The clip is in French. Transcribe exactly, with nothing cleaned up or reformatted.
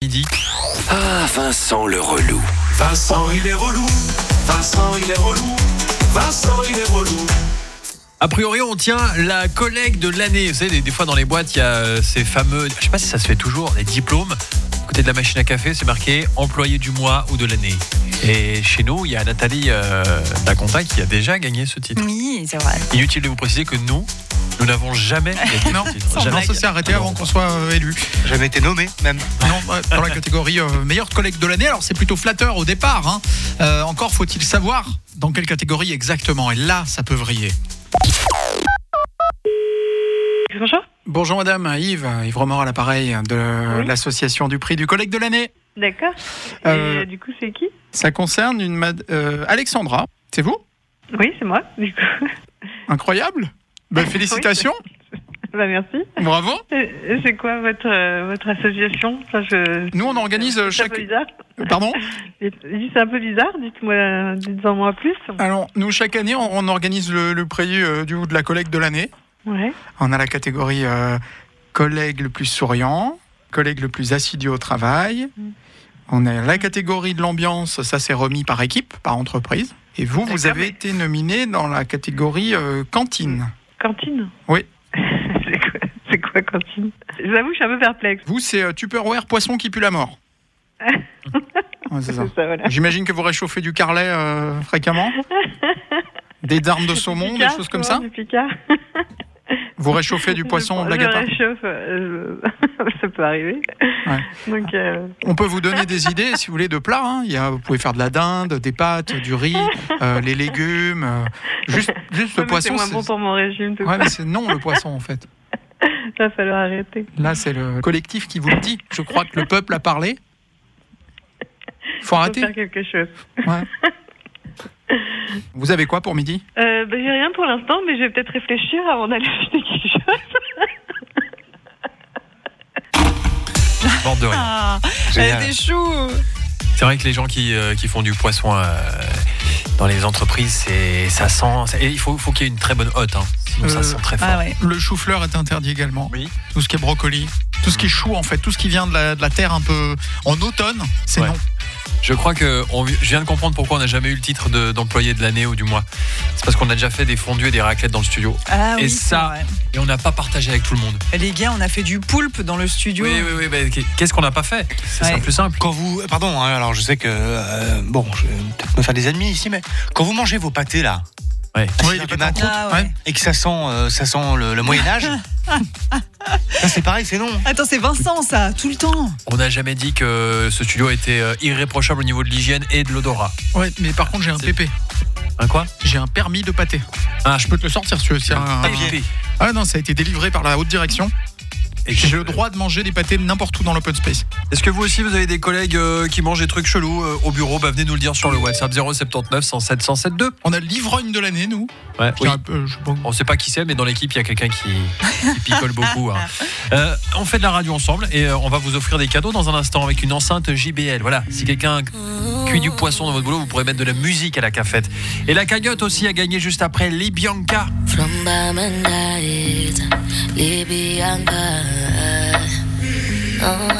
midi. Ah, Vincent le relou. Vincent, il est relou. Vincent, il est relou. Vincent, il est relou. A priori, on tient la collègue de l'année. Vous savez, des, des fois dans les boîtes, il y a ces fameux, je sais pas si ça se fait toujours, les diplômes. À côté de la machine à café, c'est marqué employé du mois ou de l'année. Et chez nous, il y a Nathalie euh, Daconta qui a déjà gagné ce titre. Oui, c'est vrai. Inutile de vous préciser que nous, nous n'avons jamais gagné Non, ce titre. non, Jamais. ça s'est arrêté avant qu'on soit euh, élu. J'avais été nommé même. Non, ouais, dans la catégorie euh, meilleure collègue de l'année. Alors c'est plutôt flatteur au départ. Hein. Euh, encore faut-il savoir dans quelle catégorie exactement. Et là, ça peut vriller. Bonjour. Bonjour madame, Yves, Yves Remord à l'appareil de Oui. l'association du prix du collègue de l'année. D'accord. Et Euh, du coup, c'est qui? Ça concerne une mad- euh, Alexandra, c'est vous? Oui, c'est moi, du coup. Incroyable. Ben, félicitations, Bah, merci. bravo. Et- et C'est quoi votre, euh, votre association? Enfin, je... Nous on organise euh, C'est un chaque... peu bizarre. Pardon? C'est un peu bizarre, dites-moi, dites-en moi plus. Alors nous chaque année on, on organise le, le prix euh, du de la collègue de l'année. Ouais. On a la catégorie euh, collègue le plus souriant, collègue le plus assidu au travail. Mm. On a la catégorie de l'ambiance, ça c'est remis par équipe, par entreprise. Et vous, vous D'accord, avez mais- été nominé dans la catégorie euh, cantine. Cantine? Oui. c'est quoi, c'est quoi cantine? J'avoue, je suis un peu perplexe. Vous, c'est euh, Tupperware poisson qui pue la mort. Ouais, c'est ça. C'est ça, voilà. J'imagine que vous réchauffez du carlet euh, fréquemment. Des darmes de saumon, Du des Picard, choses comme souvent, ça. Du Picard. Vous réchauffez du poisson je, de la je gata. réchauffe, euh, je- ça peut arriver. Ouais. Donc, euh, On peut vous donner des idées, si vous voulez, de plats. Hein. Il y a, vous pouvez faire de la dinde, des pâtes, du riz, euh, les légumes. euh, juste, juste le ouais, mais poisson. c'est moins c'est- bon pour mon régime. Tout Ouais, ça. mais c'est non le poisson en fait. Va falloir arrêter. Là, c'est le collectif qui vous le dit. Je crois que le peuple a parlé. Faut Faut arrêter. faire quelque chose. Ouais. Vous avez quoi pour midi? Euh, bah, j'ai rien pour l'instant, mais je vais peut-être réfléchir avant d'aller acheter quelque chose. Bande de rien. Ah, Génial. elle était chou. C'est vrai que les gens qui, euh, qui font du poisson euh, dans les entreprises, c'est, ça sent. ça- et il faut, faut qu'il y ait une très bonne hotte, hein, sinon ça Euh, sent très fort. Ah ouais. Le chou-fleur est interdit également. Oui. Tout ce qui est brocoli, tout ce qui est chou en fait, tout ce qui vient de la, de la terre un peu en automne, c'est Ouais. non. Je crois que on, je viens de comprendre pourquoi on n'a jamais eu le titre de, d'employé de l'année ou du mois. C'est parce qu'on a déjà fait des fondus et des raclettes dans le studio. Ah Et oui, ça- c'est vrai. Et on n'a pas partagé avec tout le monde. Les gars, on a fait du poulpe dans le studio. Oui, oui, oui. Mais qu'est-ce qu'on n'a pas fait? C'est Ouais. ça le plus simple. Quand vous, pardon, hein, alors je sais que euh, bon, je vais peut-être me faire des ennemis ici, mais quand vous mangez vos pâtés là, Ouais. à Oui, six les heures du pâtes en mat, Ah ouais. Ouais. et que ça sent, euh, ça sent le, le Moyen Âge, ça c'est pareil, c'est non. Attends, c'est Vincent, ça, tout le temps. On n'a jamais dit que ce studio était euh, irréprochable au niveau de l'hygiène et de l'odorat. Ouais, mais par contre j'ai un C'est- P P. Un quoi? J'ai un permis de pâté. Ah, Je peux te le sortir si tu veux. C'est un... Papier. Ah non, ça a été délivré par la haute direction. Et J'ai le droit de manger des pâtés n'importe où dans l'open space. Est-ce que vous aussi vous avez des collègues euh, qui mangent des trucs chelous euh, au bureau? Bah venez nous le dire sur le WhatsApp zéro sept neuf cent sept cent soixante-deux. On a l'ivrogne de l'année, nous. Ouais. Qui est un peu- je sais pas- On sait pas qui c'est, mais dans l'équipe il y a quelqu'un qui, qui picole beaucoup. Hein. Euh, on fait de la radio ensemble et euh, on va vous offrir des cadeaux dans un instant avec une enceinte J B L. Voilà, si quelqu'un cuit du poisson dans votre boulot, vous pourrez mettre de la musique à la cafette. Et la cagnotte aussi a gagné juste après les Bianca. From Bamandait, Libyanka. Oh.